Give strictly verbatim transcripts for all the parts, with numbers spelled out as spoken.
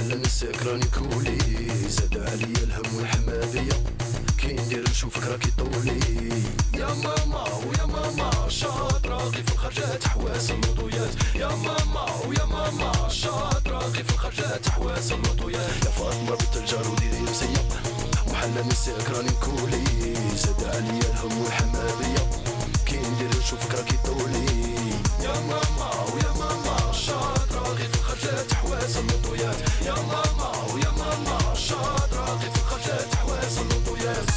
محل نساك راني كولي، زاد عليا الهم والحمادية كي ندير نشوفك راكي طولي. يا ماما ويا ماما شاطرة غي في الخرجات حواس اللوطويات. يا ماما ويا ماما شاطرة غي في الخرجات حواس اللوطويات. يا فاطمة بنت الجار وديري مسية محل نساك راني كولي، زاد عليا الهم والحمادية كي ندير نشوفك راكي طولي. يا ماما ويا ماما شاطرة غي في الخرجات حواس اللوطويات. يا ماما ويا ماما شاطرة غي في الخرجات حواس اللوطويات.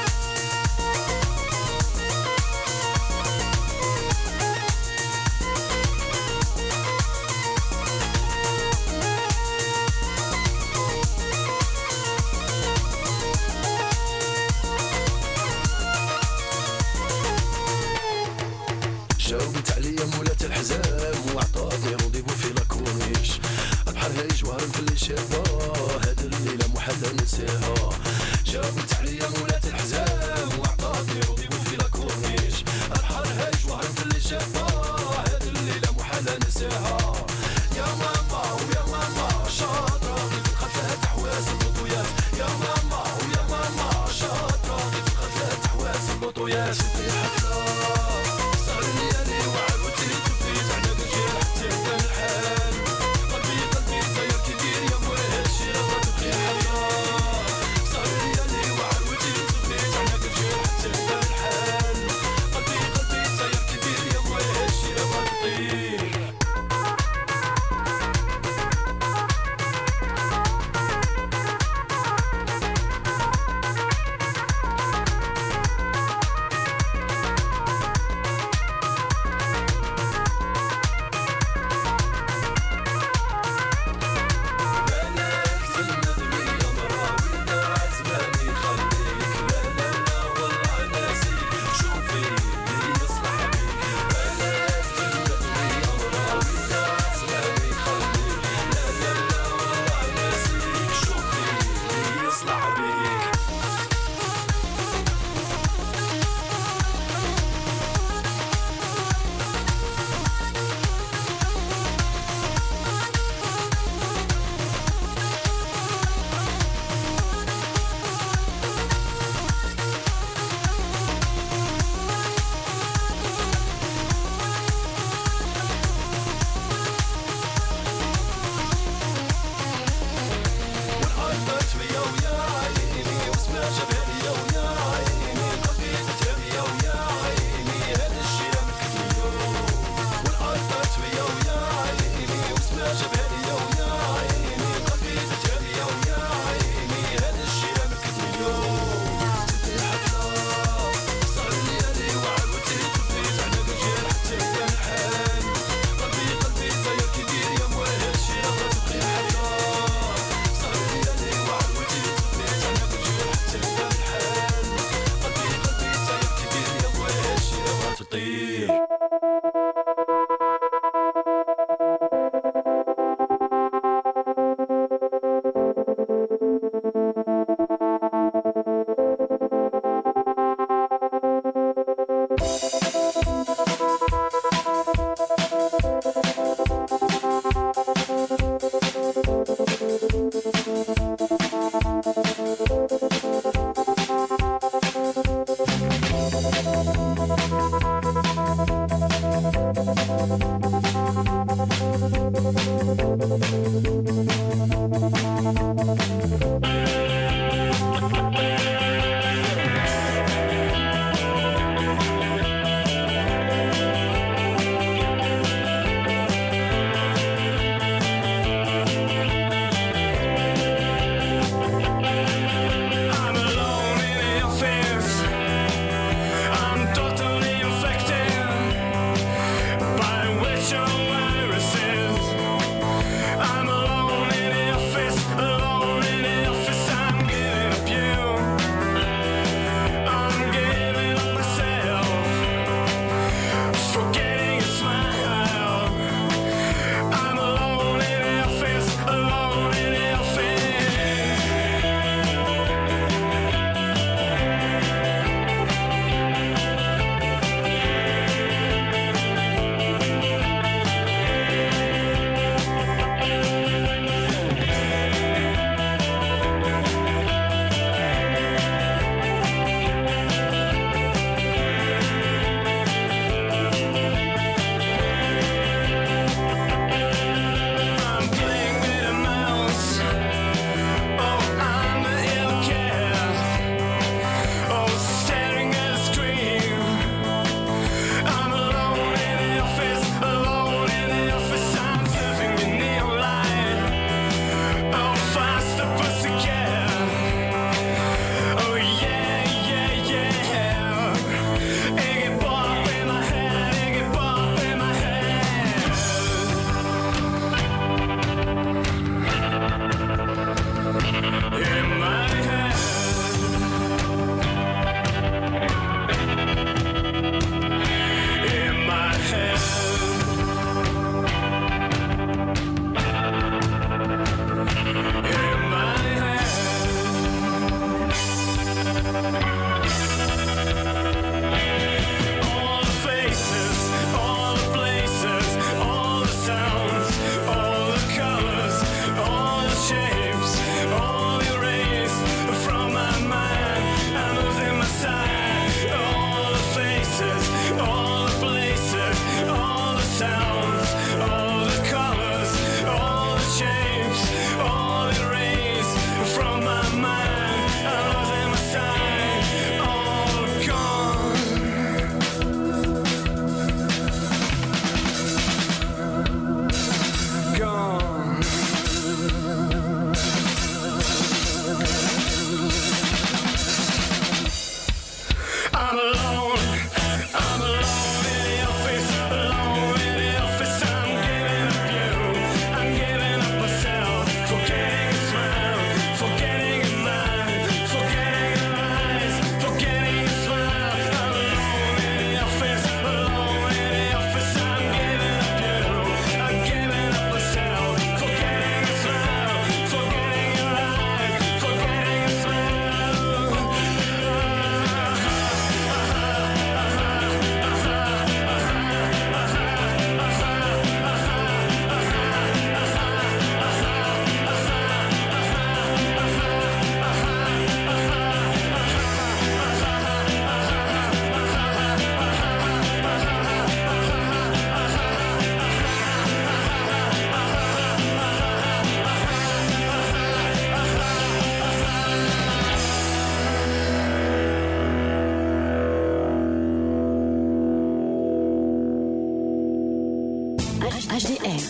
جاوبت عليا مولات الحزام وعطاتني رونديفو في لاكورنيش. بحال هاي جوهر في اللي شافها هاد الليلة محال ننساها. جاوبت عليا مولات الحزام وعطاتني رونديفو في لاكورنيش. بحال هاي جوهر في اللي شافها هاد الليلة محال ننساها. يا ماما ويا ماما شاطرة غي في الخرجات حواس اللوطويات. يا ماما ويا ماما شاطرة غي في الخرجات حواس اللوطويات. في حفلة صار ليالي وعاودتي تبديت على قلبي حتى كان الحال. قلبي قلبي طير كبير يا موي هادشي راه تبقي حفلة. صار ليالي وعاودتي تبديت على قلبي حتى كان الحال. قلبي قلبي طير كبير يا موي هادشي راه تبقي.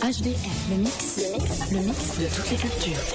H D R, le mix, le mix, le mix de toutes les cultures.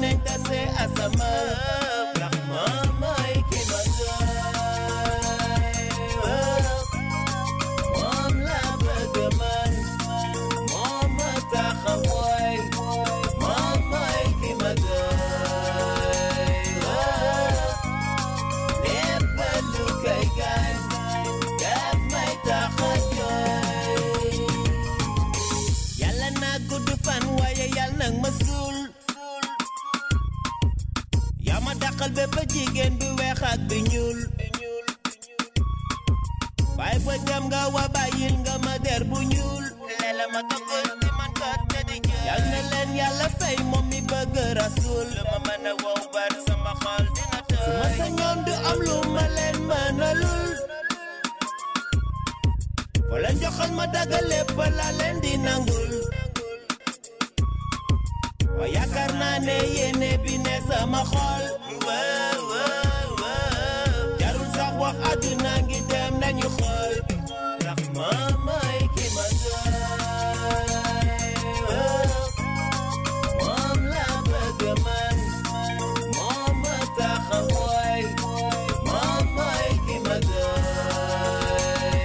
Asama, Black Mama, Ike Mazai. black bi ñuul bay bo jam nga wa bayil nga ma der bu ñuul lela ma tokul di man ko te di jël yal na leen yàlla fay moom mi bëgg rasul ma mën a wow bar sama xol dina tëj su ma sañoon du am lu ma leen mënalul fo leen joxoon ma daga lépp la leen di nangul wa yaakaar naa ne yéene bi ne sama xol waaw waaw waaw jarul sax wax àdduna ngi dem nañu xool ndax mamay ki ma doy moom la bëgg man moom ma tax a woy mamay ki ma doy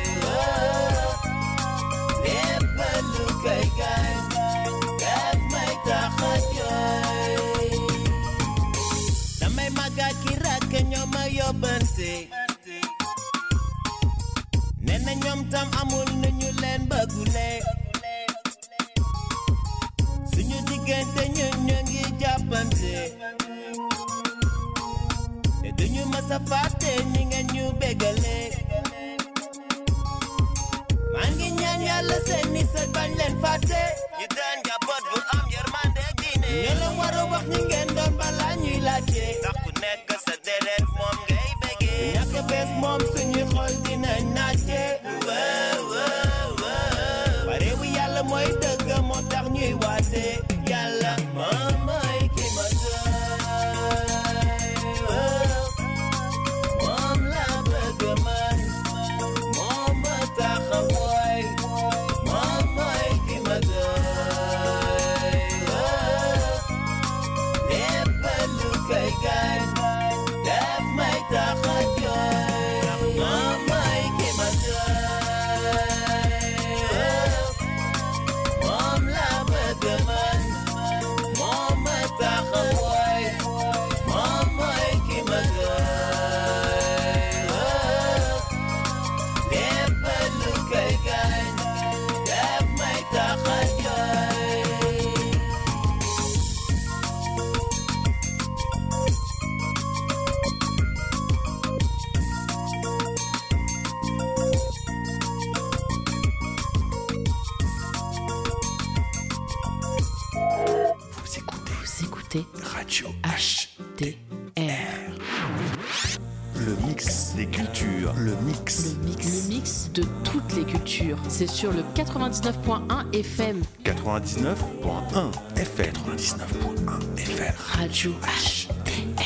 lépp lu koy gaañ daf may tax a jooy damay màggaat ki rakk ñoo ma yóbbante nena ñoom tam amul nañu leen bëggule suñu diggante ñun ñu ngi jàppante te duñu mës a fàtte ni nga ñu bégale maa ngi ñaan yàlla seeni sët bañ leen fàtte ñu daan njaboot bu am yërmande ak diine ñu la war a wax ñi ngeen doon balaa ñuy laajte ndax ku nekk sa deret moom ngay bégee ñàkk bés moom suñu xol dinañ naajte waaw waaw waaw bare wu yàlla mooy dëgg moo tax ñuy waate yàlla moom mooy ki ma doy moom la bëgg man moom ma tax a woy moom mooy ki ma doy lépp lu koy gaañ daf may tax a jooy moom mooy ki ma doy moom la bëgg man moom ma tax a woy moom mooy ki ma doy lépp lu koy gaañ daf may tax a jooy Vous écoutez, vous écoutez Radio H T R. Le mix des cultures. Le mix. Le mix. Le mix de toutes les cultures. C'est sur le quatre-vingt-dix-neuf point un F M. quatre-vingt-dix-neuf point un F M. quatre-vingt-dix-neuf point un F M. Radio H T R.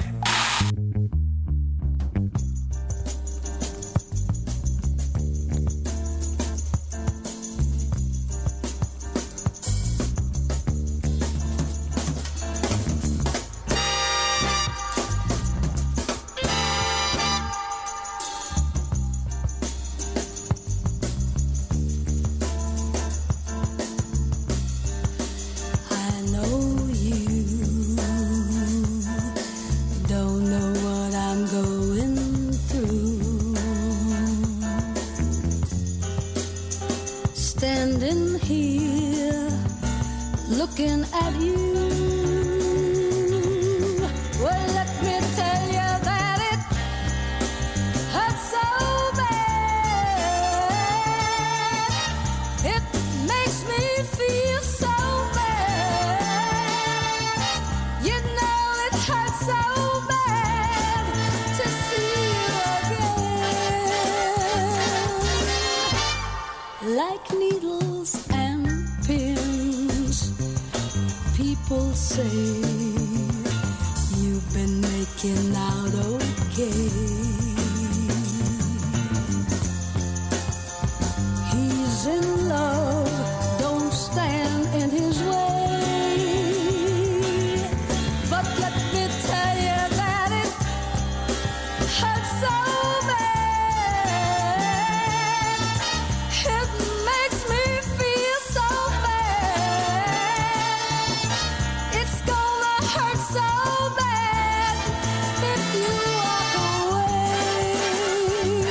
I know you don't know what I'm going through. Standing here looking at you. Well, let me tell you that it hurts so bad. It makes me feel so bad. You know it hurts so bad to see you again. Like needles and pins, people say you've been making out okay. He's in love, don't stand in his way. But let me tell you that it hurts so bad. It makes me feel so bad. It's gonna hurt so bad if you walk away.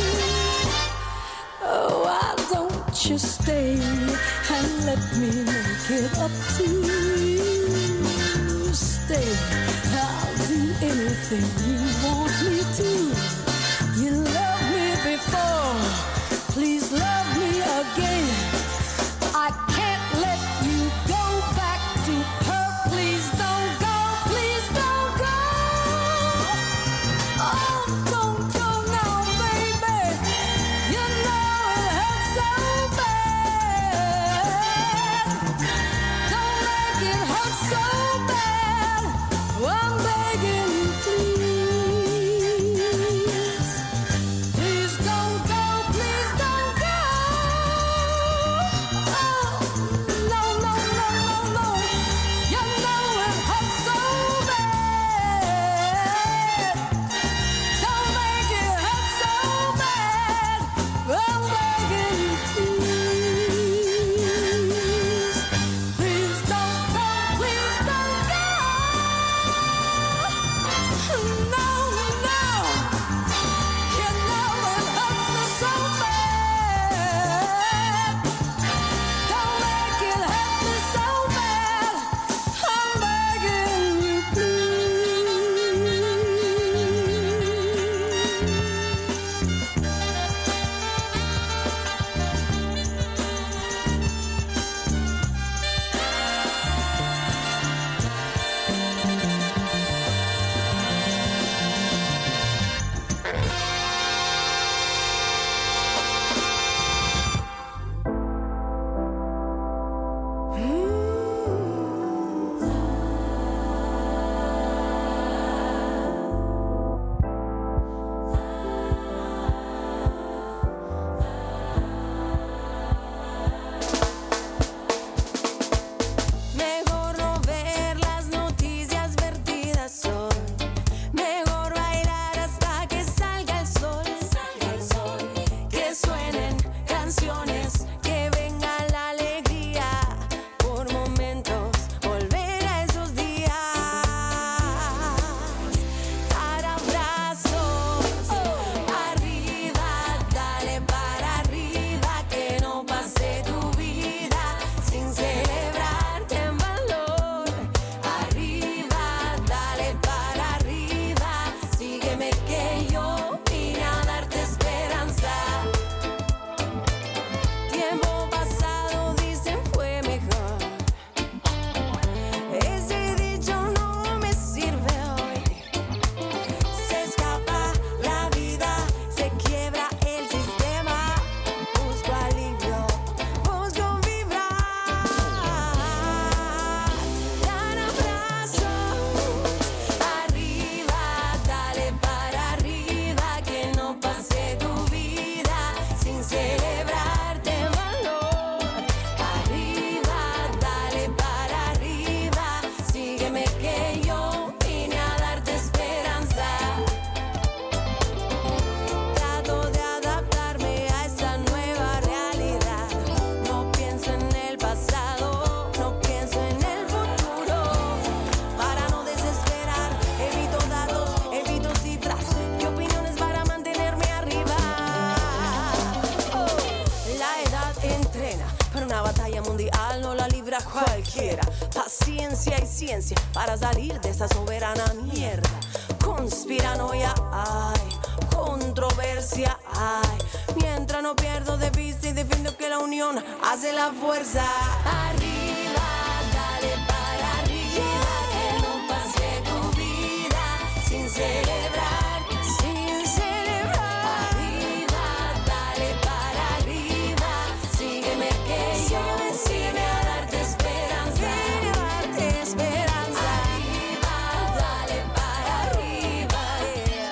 Oh, why don't you stay and let me make it up to you? Stay, I'll do anything you want me Entrena para una batalla mundial, no la libra cualquiera. Paciencia y ciencia para salir de esa soberana mierda. Conspiranoia hay, controversia hay. Mientras no pierdo de vista y defiendo que la unión hace la fuerza. Arriba, dale para arriba, que no pase tu vida sin celebrar, sin celebrar. Arriba, dale para arriba, sígueme que yo sígueme a darte esperanza, a darte esperanza. Arriba, dale para arriba, yeah.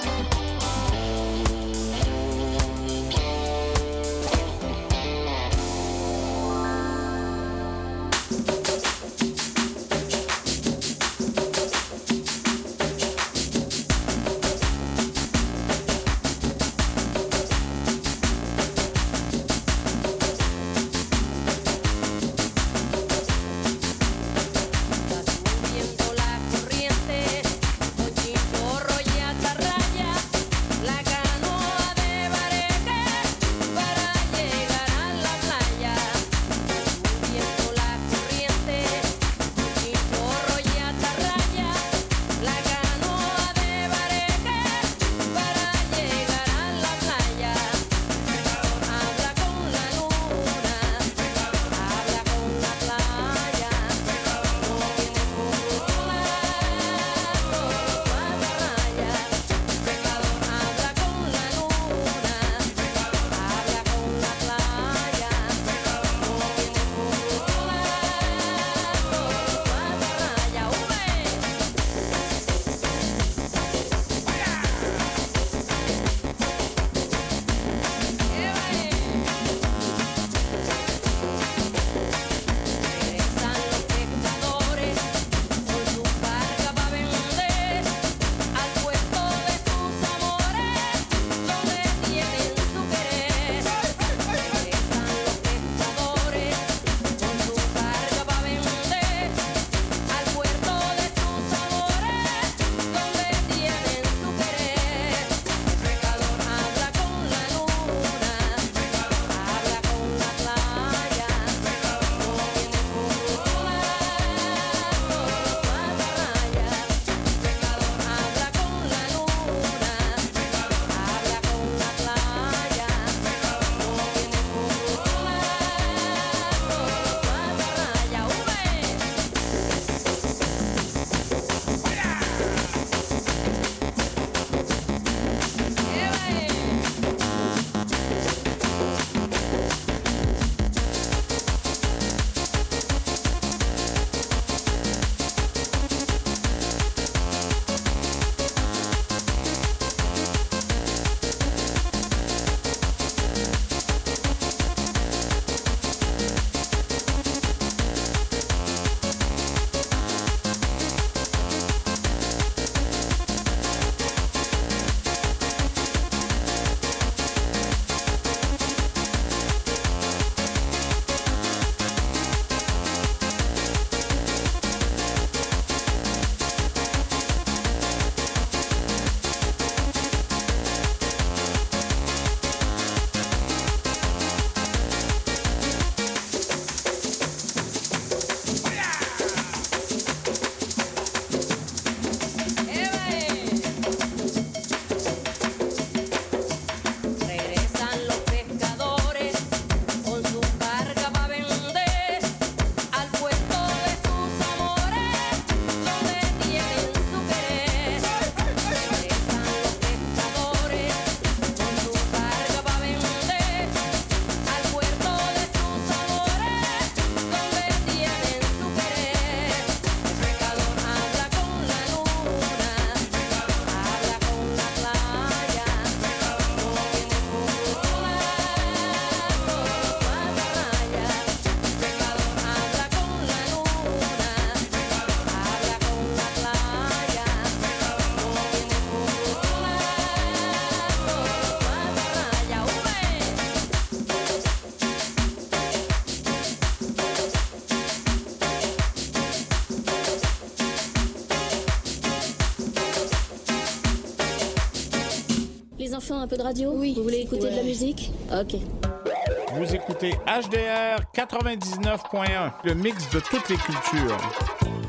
Les enfants, un peu de radio? Oui. Vous voulez écouter ouais. de la musique? Ok. Vous écoutez H D R quatre-vingt-dix-neuf point un, le mix de toutes les cultures.